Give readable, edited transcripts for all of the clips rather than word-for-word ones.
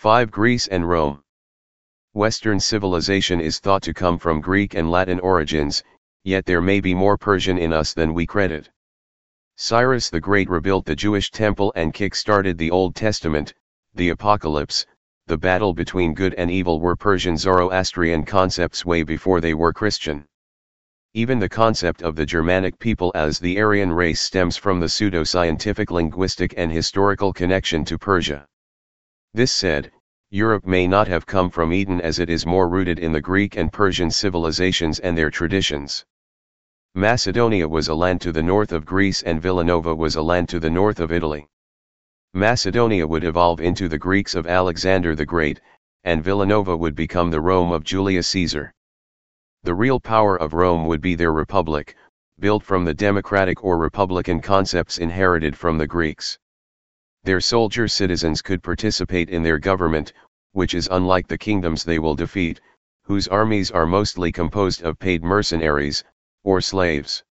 5. Greece and Rome. Western civilization is thought to come from Greek and Latin origins, yet there may be more Persian in us than we credit. Cyrus the Great rebuilt the Jewish temple and kick-started the Old Testament. The Apocalypse, the battle between good and evil were Persian Zoroastrian concepts way before they were Christian. Even the concept of the Germanic people as the Aryan race stems from the pseudo-scientific linguistic and historical connection to Persia. This said, Europe may not have come from Eden as it is more rooted in the Greek and Persian civilizations and their traditions. Macedonia was a land to the north of Greece and Villanova was a land to the north of Italy. Macedonia would evolve into the Greeks of Alexander the Great, and Villanova would become the Rome of Julius Caesar. The real power of Rome would be their republic, built from the democratic or republican concepts inherited from the Greeks. Their soldier citizens could participate in their government, which is unlike the kingdoms they will defeat, whose armies are mostly composed of paid mercenaries, or slaves.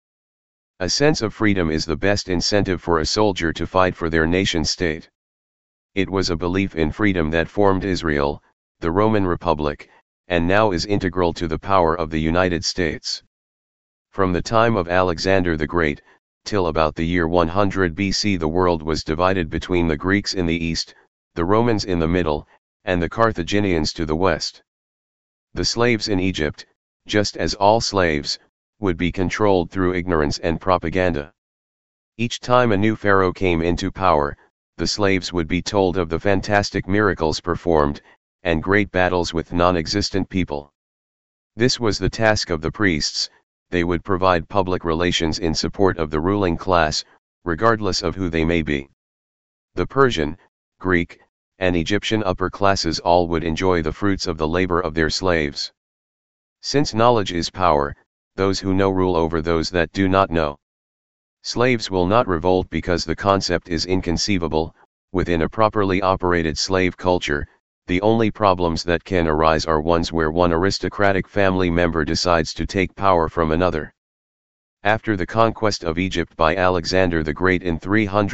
A sense of freedom is the best incentive for a soldier to fight for their nation-state. It was a belief in freedom that formed Israel, the Roman Republic, and now is integral to the power of the United States. From the time of Alexander the Great, till about the year 100 BC the world was divided between the Greeks in the east, the Romans in the middle, and the Carthaginians to the west. The slaves in Egypt, just as all slaves, would be controlled through ignorance and propaganda. Each time a new pharaoh came into power, the slaves would be told of the fantastic miracles performed, and great battles with non-existent people. This was the task of the priests. They would provide public relations in support of the ruling class, regardless of who they may be. The Persian, Greek, and Egyptian upper classes all would enjoy the fruits of the labor of their slaves. Since knowledge is power, those who know rule over those that do not know. Slaves will not revolt because the concept is inconceivable. Within a properly operated slave culture, the only problems that can arise are ones where one aristocratic family member decides to take power from another. After the conquest of Egypt by Alexander the Great in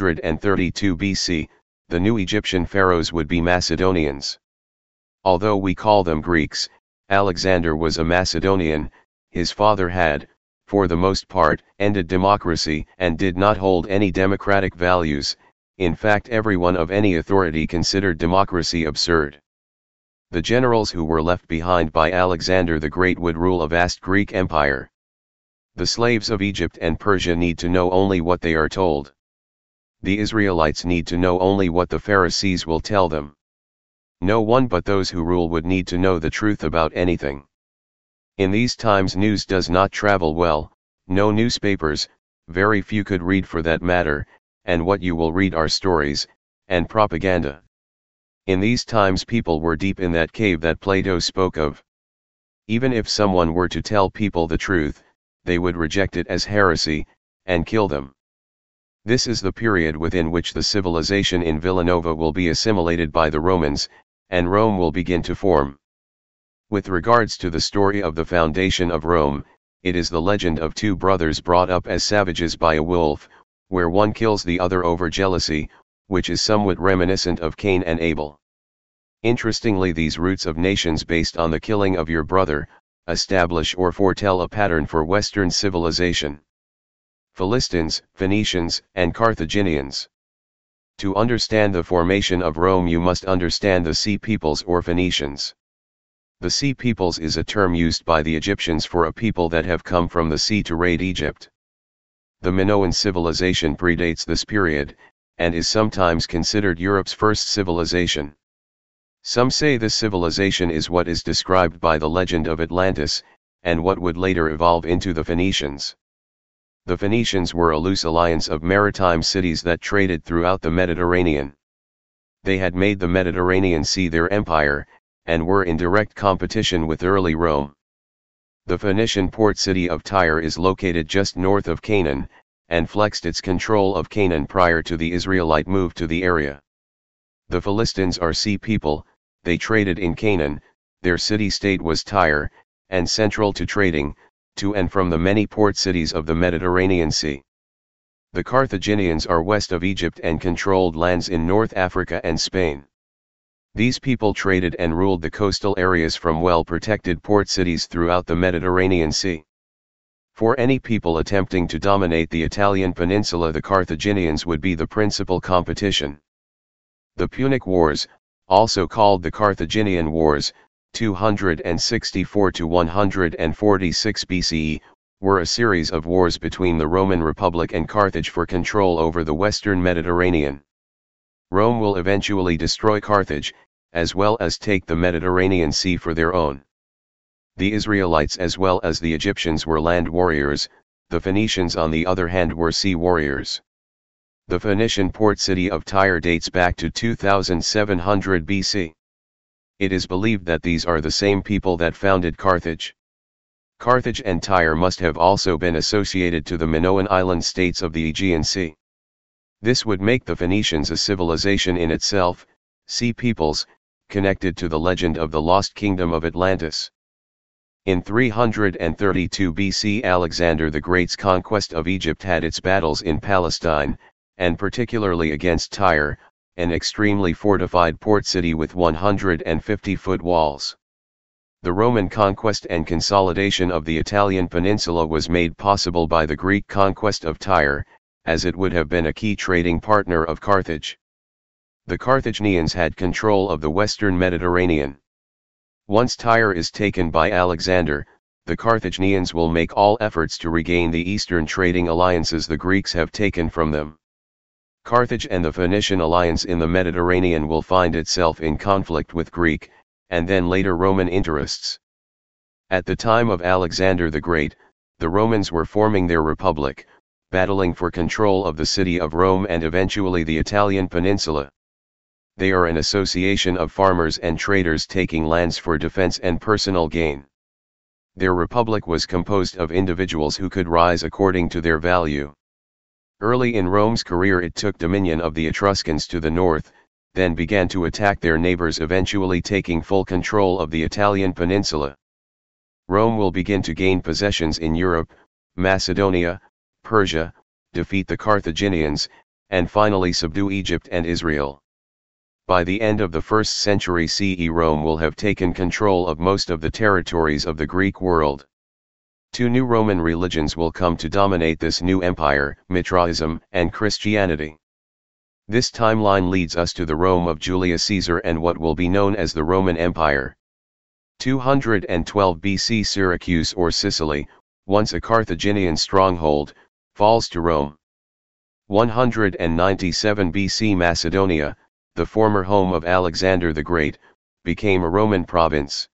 332 BC, the new Egyptian pharaohs would be Macedonians. Although we call them Greeks, Alexander was a Macedonian. His father had, for the most part, ended democracy and did not hold any democratic values. In fact, everyone of any authority considered democracy absurd. The generals who were left behind by Alexander the Great would rule a vast Greek empire. The slaves of Egypt and Persia need to know only what they are told. The Israelites need to know only what the Pharisees will tell them. No one but those who rule would need to know the truth about anything. In these times news does not travel well, no newspapers, very few could read for that matter, and what you will read are stories, and propaganda. In these times people were deep in that cave that Plato spoke of. Even if someone were to tell people the truth, they would reject it as heresy, and kill them. This is the period within which the civilization in Villanova will be assimilated by the Romans, and Rome will begin to form. With regards to the story of the foundation of Rome, it is the legend of two brothers brought up as savages by a wolf, where one kills the other over jealousy, which is somewhat reminiscent of Cain and Abel. Interestingly, these roots of nations based on the killing of your brother, establish or foretell a pattern for Western civilization. Philistines, Phoenicians, and Carthaginians. To understand the formation of Rome you must understand the Sea Peoples or Phoenicians. The Sea Peoples is a term used by the Egyptians for a people that have come from the sea to raid Egypt. The Minoan civilization predates this period, and is sometimes considered Europe's first civilization. Some say this civilization is what is described by the legend of Atlantis, and what would later evolve into the Phoenicians. The Phoenicians were a loose alliance of maritime cities that traded throughout the Mediterranean. They had made the Mediterranean Sea their empire, and were in direct competition with early Rome. The Phoenician port city of Tyre is located just north of Canaan, and flexed its control of Canaan prior to the Israelite move to the area. The Philistines are sea people. They traded in Canaan, their city-state was Tyre, and central to trading, to and from the many port cities of the Mediterranean Sea. The Carthaginians are west of Egypt and controlled lands in North Africa and Spain. These people traded and ruled the coastal areas from well-protected port cities throughout the Mediterranean Sea. For any people attempting to dominate the Italian peninsula, the Carthaginians would be the principal competition. The Punic Wars, also called the Carthaginian Wars, 264 to 146 BCE, were a series of wars between the Roman Republic and Carthage for control over the western Mediterranean. Rome will eventually destroy Carthage, as well as take the Mediterranean Sea for their own. The Israelites as well as the Egyptians were land warriors, the Phoenicians on the other hand were sea warriors. The Phoenician port city of Tyre dates back to 2700 BC. It is believed that these are the same people that founded Carthage. Carthage and Tyre must have also been associated to the Minoan island states of the Aegean Sea. This would make the Phoenicians a civilization in itself, sea peoples, connected to the legend of the lost kingdom of Atlantis. In 332 BC, Alexander the Great's conquest of Egypt had its battles in Palestine, and particularly against Tyre, an extremely fortified port city with 150-foot walls. The Roman conquest and consolidation of the Italian peninsula was made possible by the Greek conquest of Tyre, as it would have been a key trading partner of Carthage. The Carthaginians had control of the western Mediterranean. Once Tyre is taken by Alexander, the Carthaginians will make all efforts to regain the eastern trading alliances the Greeks have taken from them. Carthage and the Phoenician alliance in the Mediterranean will find itself in conflict with Greek, and then later Roman interests. At the time of Alexander the Great, the Romans were forming their republic, battling for control of the city of Rome and eventually the Italian peninsula. They are an association of farmers and traders taking lands for defense and personal gain. Their republic was composed of individuals who could rise according to their value. Early in Rome's career it took dominion of the Etruscans to the north, then began to attack their neighbors, eventually taking full control of the Italian peninsula. Rome will begin to gain possessions in Europe, Macedonia, Persia, defeat the Carthaginians, and finally subdue Egypt and Israel. By the end of the 1st century CE, Rome will have taken control of most of the territories of the Greek world. Two new Roman religions will come to dominate this new empire, Mithraism and Christianity. This timeline leads us to the Rome of Julius Caesar and what will be known as the Roman Empire. 212 BC, Syracuse or Sicily, once a Carthaginian stronghold, falls to Rome. 197 BC, Macedonia, the former home of Alexander the Great, became a Roman province.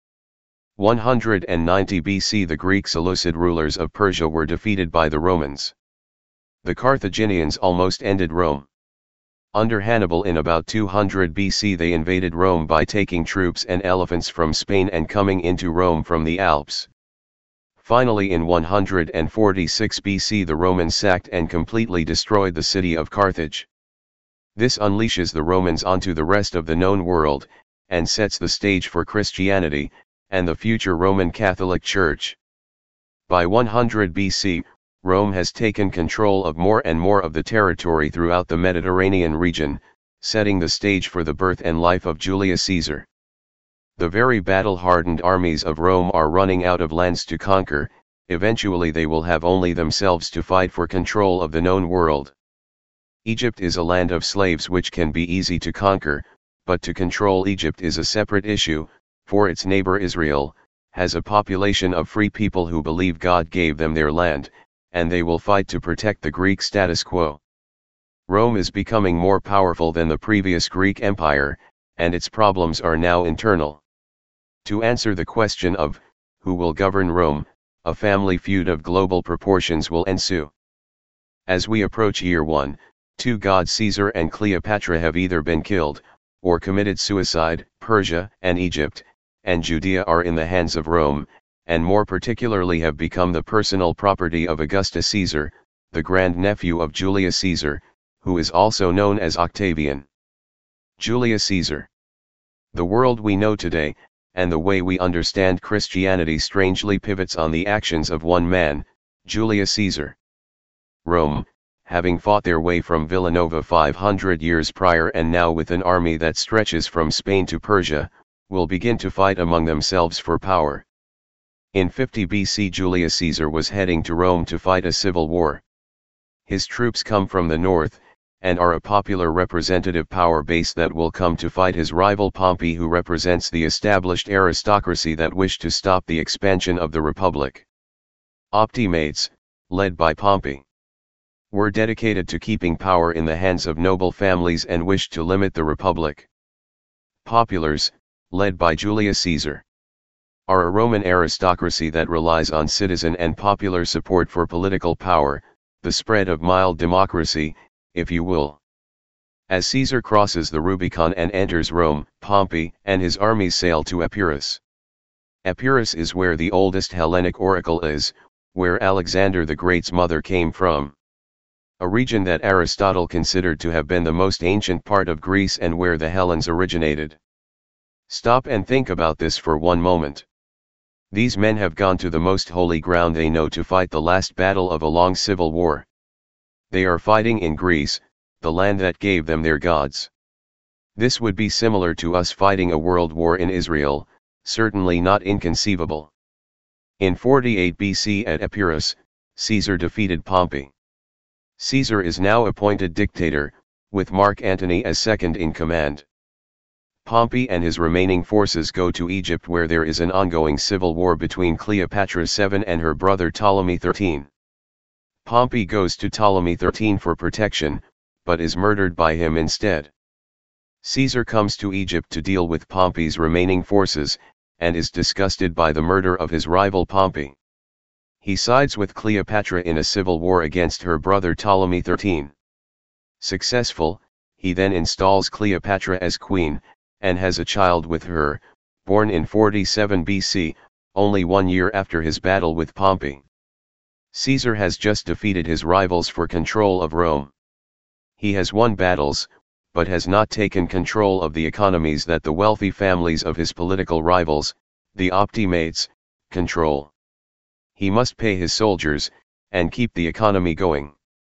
190 BC, the Greek Seleucid rulers of Persia were defeated by the Romans. The Carthaginians almost ended Rome. Under Hannibal in about 200 BC they invaded Rome by taking troops and elephants from Spain and coming into Rome from the Alps. Finally in 146 BC the Romans sacked and completely destroyed the city of Carthage. This unleashes the Romans onto the rest of the known world, and sets the stage for Christianity, and the future Roman Catholic Church. By 100 BC, Rome has taken control of more and more of the territory throughout the Mediterranean region, setting the stage for the birth and life of Julius Caesar. The very battle-hardened armies of Rome are running out of lands to conquer, eventually they will have only themselves to fight for control of the known world. Egypt is a land of slaves which can be easy to conquer, but to control Egypt is a separate issue, for its neighbor Israel has a population of free people who believe God gave them their land, and they will fight to protect the Greek status quo. Rome is becoming more powerful than the previous Greek Empire, and its problems are now internal. To answer the question of, who will govern Rome, a family feud of global proportions will ensue. As we approach year 1, two gods Caesar and Cleopatra have either been killed, or committed suicide. Persia and Egypt, and Judea are in the hands of Rome, and more particularly have become the personal property of Augustus Caesar, the grandnephew of Julius Caesar, who is also known as Octavian. Julius Caesar. The world we know today, and the way we understand Christianity strangely pivots on the actions of one man, Julius Caesar. Rome, having fought their way from Villanova 500 years prior and now with an army that stretches from Spain to Persia, will begin to fight among themselves for power. In 50 BC Julius Caesar was heading to Rome to fight a civil war. His troops come from the north, and are a popular representative power base that will come to fight his rival Pompey, who represents the established aristocracy that wished to stop the expansion of the Republic. Optimates, led by Pompey, were dedicated to keeping power in the hands of noble families and wished to limit the Republic. Populars, led by Julius Caesar, are a Roman aristocracy that relies on citizen and popular support for political power, the spread of mild democracy, if you will. As Caesar crosses the Rubicon and enters Rome, Pompey and his armies sail to Epirus. Epirus is where the oldest Hellenic oracle is, where Alexander the Great's mother came from. A region that Aristotle considered to have been the most ancient part of Greece and where the Hellenes originated. Stop and think about this for one moment. These men have gone to the most holy ground they know to fight the last battle of a long civil war. They are fighting in Greece, the land that gave them their gods. This would be similar to us fighting a world war in Israel, certainly not inconceivable. In 48 BC at Epirus, Caesar defeated Pompey. Caesar is now appointed dictator, with Mark Antony as second in command. Pompey and his remaining forces go to Egypt, where there is an ongoing civil war between Cleopatra VII and her brother Ptolemy XIII. Pompey goes to Ptolemy XIII for protection, but is murdered by him instead. Caesar comes to Egypt to deal with Pompey's remaining forces, and is disgusted by the murder of his rival Pompey. He sides with Cleopatra in a civil war against her brother Ptolemy XIII. Successful, he then installs Cleopatra as queen, and has a child with her, born in 47 BC, only 1 year after his battle with Pompey. Caesar has just defeated his rivals for control of Rome. He has won battles, but has not taken control of the economies that the wealthy families of his political rivals, the Optimates, control. He must pay his soldiers, and keep the economy going.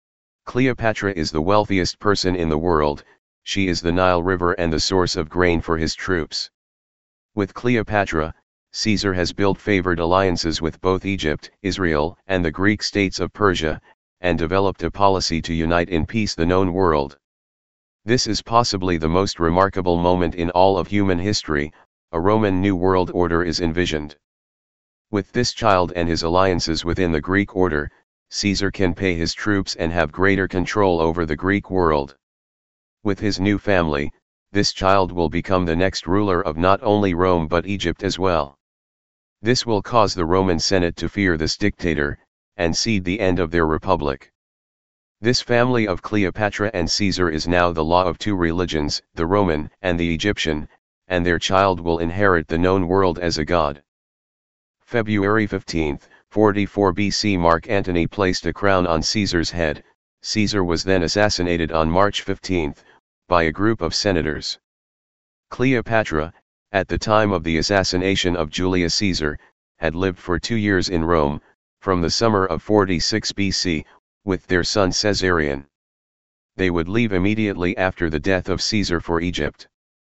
Cleopatra is the wealthiest person in the world. She is the Nile River and the source of grain for his troops. With Cleopatra, Caesar has built favored alliances with both Egypt, Israel, and the Greek states of Persia, and developed a policy to unite in peace the known world. This is possibly the most remarkable moment in all of human history. A Roman New World Order is envisioned. With this child and his alliances within the Greek order, Caesar can pay his troops and have greater control over the Greek world. With his new family, this child will become the next ruler of not only Rome but Egypt as well. This will cause the Roman Senate to fear this dictator, and cede the end of their republic. This family of Cleopatra and Caesar is now the law of two religions, the Roman and the Egyptian, and their child will inherit the known world as a god. February 15, 44 BC Mark Antony placed a crown on Caesar's head. Caesar was then assassinated on March 15, by a group of senators. Cleopatra, at the time of the assassination of Julius Caesar, had lived for 2 years in Rome, from the summer of 46 BC, with their son Caesarion. They would leave immediately after the death of Caesar for Egypt.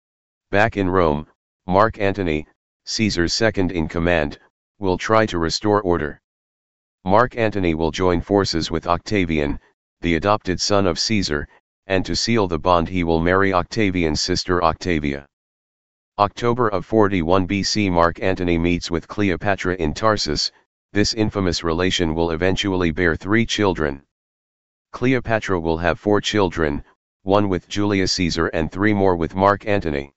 Back in Rome, Mark Antony, Caesar's second in command, will try to restore order. Mark Antony will join forces with Octavian, the adopted son of Caesar, and to seal the bond he will marry Octavian's sister Octavia. October of 41 BC Mark Antony meets with Cleopatra in Tarsus. This infamous relation will eventually bear 3 children. Cleopatra will have 4 children, 1 with Julius Caesar and 3 more with Mark Antony.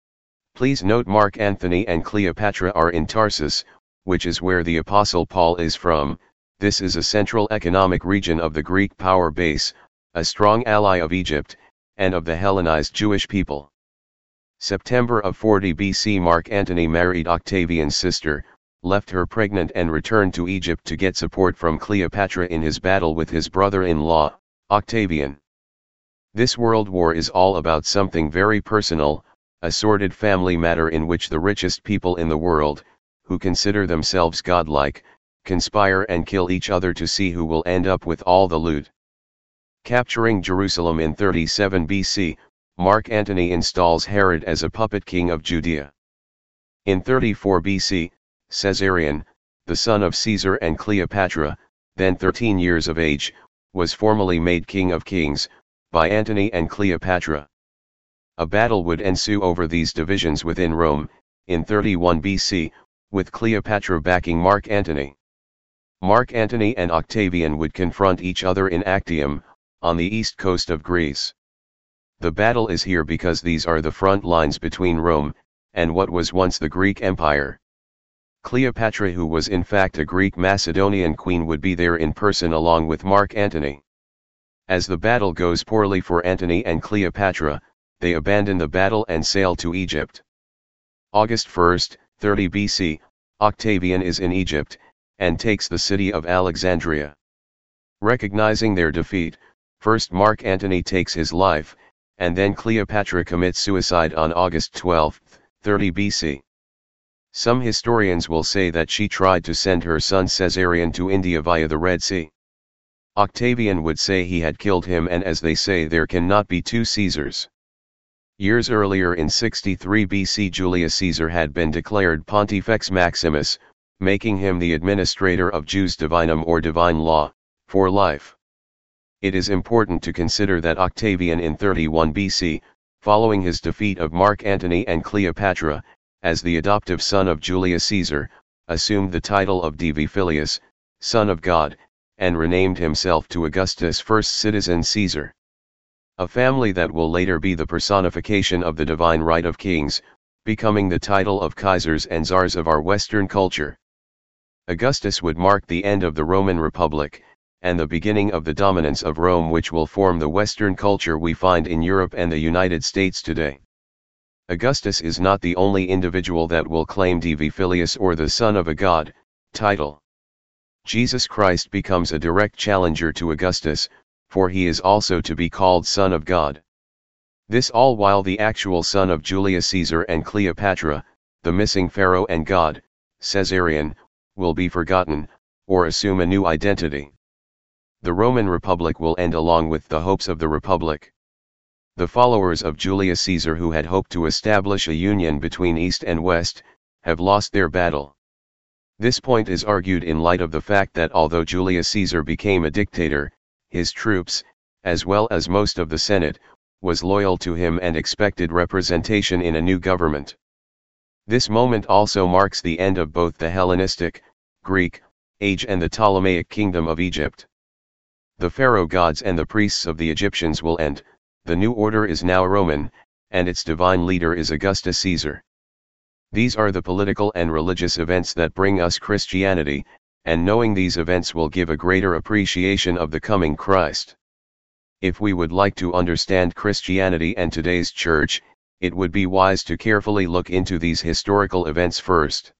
Please note Mark Antony and Cleopatra are in Tarsus, which is where the Apostle Paul is from. This is a central economic region of the Greek power base, a strong ally of Egypt, and of the Hellenized Jewish people. September of 40 BC Mark Antony married Octavian's sister, left her pregnant and returned to Egypt to get support from Cleopatra in his battle with his brother-in-law, Octavian. This world war is all about something very personal, a sordid family matter in which the richest people in the world, who consider themselves godlike, conspire and kill each other to see who will end up with all the loot. Capturing Jerusalem in 37 BC, Mark Antony installs Herod as a puppet king of Judea. In 34 BC, Caesarion, the son of Caesar and Cleopatra, then 13 years of age, was formally made King of Kings, by Antony and Cleopatra. A battle would ensue over these divisions within Rome, in 31 BC, with Cleopatra backing Mark Antony. Mark Antony and Octavian would confront each other in Actium, on the east coast of Greece. The battle is here because these are the front lines between Rome, and what was once the Greek Empire. Cleopatra, who was in fact a Greek Macedonian queen, would be there in person along with Mark Antony. As the battle goes poorly for Antony and Cleopatra, they abandon the battle and sail to Egypt. August 1, 30 BC, Octavian is in Egypt, and takes the city of Alexandria. Recognizing their defeat, first Mark Antony takes his life, and then Cleopatra commits suicide on August 12, 30 BC. Some historians will say that she tried to send her son Caesarion to India via the Red Sea. Octavian would say he had killed him, and as they say, there cannot be two Caesars. Years earlier in 63 BC, Julius Caesar had been declared Pontifex Maximus, making him the administrator of Jus Divinum or divine law, for life. It is important to consider that Octavian in 31 BC, following his defeat of Mark Antony and Cleopatra, as the adoptive son of Julius Caesar, assumed the title of Divi Filius, Son of God, and renamed himself to Augustus, first citizen Caesar. A family that will later be the personification of the divine right of kings, becoming the title of Kaisers and Tsars of our Western culture. Augustus would mark the end of the Roman Republic, and the beginning of the dominance of Rome, which will form the Western culture we find in Europe and the United States today. Augustus is not the only individual that will claim Divi Filius, or the Son of a God, title. Jesus Christ becomes a direct challenger to Augustus, for he is also to be called Son of God. This all while the actual son of Julius Caesar and Cleopatra, the missing pharaoh and god, Caesarion, will be forgotten, or assume a new identity. The Roman Republic will end along with the hopes of the Republic. The followers of Julius Caesar, who had hoped to establish a union between East and West, have lost their battle. This point is argued in light of the fact that although Julius Caesar became a dictator, his troops, as well as most of the Senate, was loyal to him and expected representation in a new government. This moment also marks the end of both the Hellenistic, Greek, age and the Ptolemaic kingdom of Egypt. The pharaoh gods and the priests of the Egyptians will end. The new order is now Roman, and its divine leader is Augustus Caesar. These are the political and religious events that bring us Christianity, and knowing these events will give a greater appreciation of the coming Christ. If we would like to understand Christianity and today's church, it would be wise to carefully look into these historical events first.